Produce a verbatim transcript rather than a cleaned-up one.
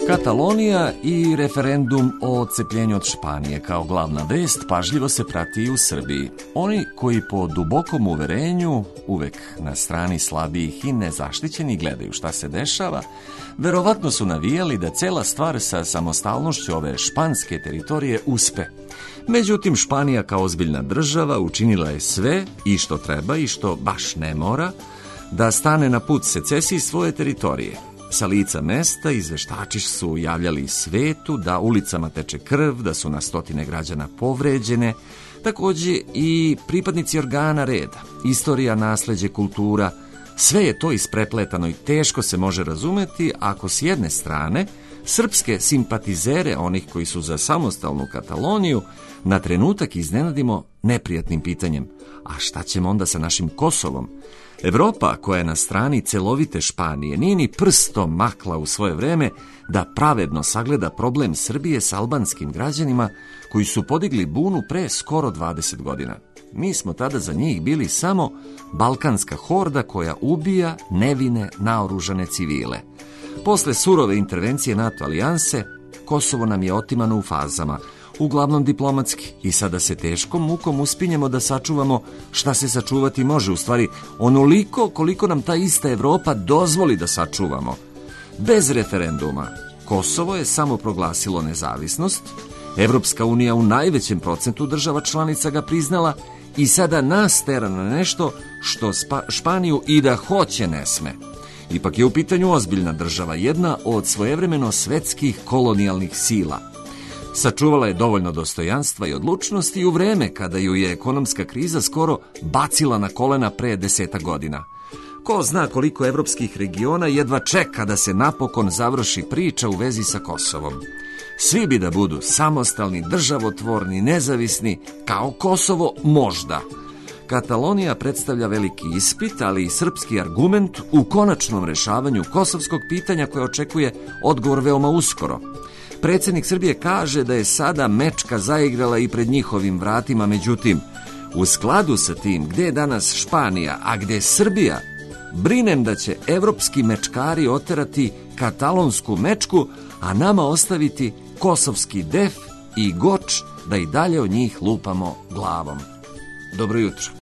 Katalonija i referendum o odcepljenju od Španije kao glavna vest pažljivo se prati i u Srbiji. Oni koji po dubokom uverenju, uvek na strani slabijih i nezaštićenih, gledaju šta se dešava, verovatno su navijali da cela stvar sa samostalnošću ove španske teritorije uspe. Međutim, Španija kao ozbiljna država učinila je sve, i što treba i što baš ne mora, da stane na put secesiji svoje teritorije. Sa lica mesta izveštači su javljali svetu da ulicama teče krv, da su na stotine građana povređene, takođe i pripadnici organa reda, istorija, nasleđe, kultura. Sve je to isprepletano i teško se može razumeti ako s jedne strane srpske simpatizere, onih koji su za samostalnu Kataloniju, na trenutak iznenadimo neprijatnim pitanjem: a šta ćemo onda sa našim Kosovom? Evropa, koja je na strani celovite Španije, nije ni prstom makla u svoje vreme da pravedno sagleda problem Srbije s albanskim građanima koji su podigli bunu pre skoro dvadeset godina. Mi smo tada za njih bili samo balkanska horda koja ubija nevine naoružane civile. Posle surove intervencije NATO alijanse, Kosovo nam je otimano u fazama, uglavnom diplomatski, i sada se teškom mukom uspinjemo da sačuvamo šta se sačuvati može, u stvari onoliko koliko nam ta ista Evropa dozvoli da sačuvamo. Bez referenduma Kosovo je samo proglasilo nezavisnost, Evropska unija u najvećem procentu država članica ga priznala i sada nas tera na nešto što Španiju i da hoće ne sme. Ipak je u pitanju ozbiljna država, jedna od svojevremeno svetskih kolonijalnih sila. Sačuvala je dovoljno dostojanstva i odlučnosti u vreme kada ju je ekonomska kriza skoro bacila na kolena pre deseta godina. Ko zna koliko evropskih regiona jedva čeka da se napokon završi priča u vezi sa Kosovom. Svi bi da budu samostalni, državotvorni, nezavisni, kao Kosovo možda. Katalonija predstavlja veliki ispit, ali i srpski argument u konačnom rešavanju kosovskog pitanja koje očekuje odgovor veoma uskoro. Predsjednik Srbije kaže da je sada mečka zaigrala i pred njihovim vratima, međutim, u skladu sa tim gde je danas Španija, a gde je Srbija, brinem da će evropski mečkari oterati katalonsku mečku, a nama ostaviti kosovski def i goč da i dalje od njih lupamo glavom. Dobro jutro.